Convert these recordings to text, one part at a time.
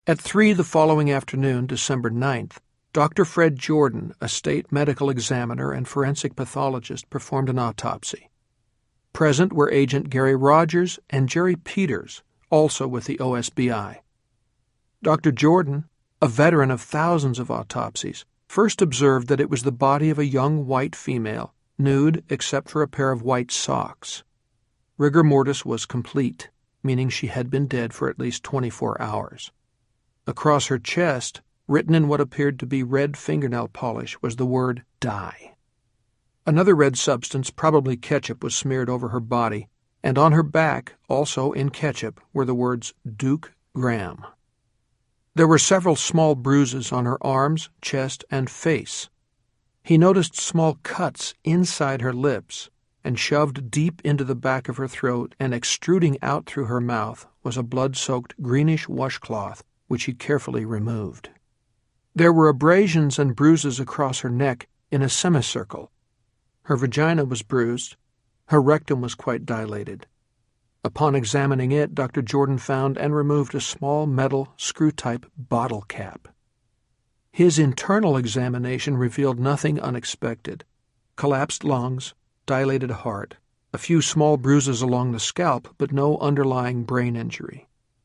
At 3 the following afternoon, December 9th, Dr. Fred Jordan, a state medical examiner and forensic pathologist, performed an autopsy. Present were Agent Gary Rogers and Jerry Peters, also with the OSBI. Dr. Jordan, a veteran of thousands of autopsies, first observed that it was the body of a young white female, nude except for a pair of white socks. Rigor mortis was complete, meaning she had been dead for at least 24 hours. Across her chest, written in what appeared to be red fingernail polish, was the word die. Another red substance, probably ketchup, was smeared over her body, and on her back, also in ketchup, were the words Duke Graham. There were several small bruises on her arms, chest, and face. He noticed small cuts inside her lips, and shoved deep into the back of her throat and extruding out through her mouth was a blood-soaked greenish washcloth, which he carefully removed. There were abrasions and bruises across her neck in a semicircle. Her vagina was bruised. Her rectum was quite dilated. Upon examining it, Dr. Jordan found and removed a small metal screw-type bottle cap. His internal examination revealed nothing unexpected: collapsed lungs, dilated heart, a few small bruises along the scalp, but no underlying brain injury.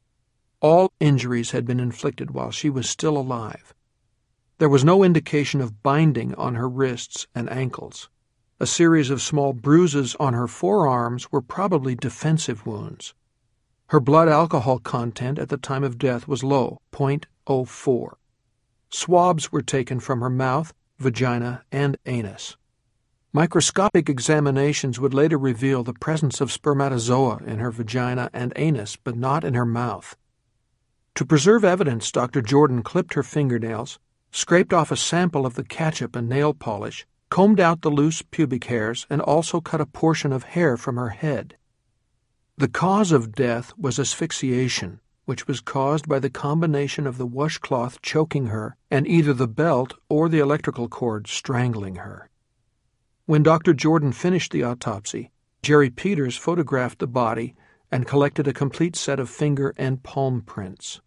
All injuries had been inflicted while she was still alive. There was no indication of binding on her wrists and ankles. A series of small bruises on her forearms were probably defensive wounds. Her blood alcohol content at the time of death was low, 0.04. Swabs were taken from her mouth, vagina, and anus. Microscopic examinations would later reveal the presence of spermatozoa in her vagina and anus, but not in her mouth. To preserve evidence, Dr. Jordan clipped her fingernails, scraped off a sample of the ketchup and nail polish, combed out the loose pubic hairs, and also cut a portion of hair from her head. The cause of death was asphyxiation, which was caused by the combination of the washcloth choking her and either the belt or the electrical cord strangling her. When Dr. Jordan finished the autopsy, Jerry Peters photographed the body and collected a complete set of finger and palm prints.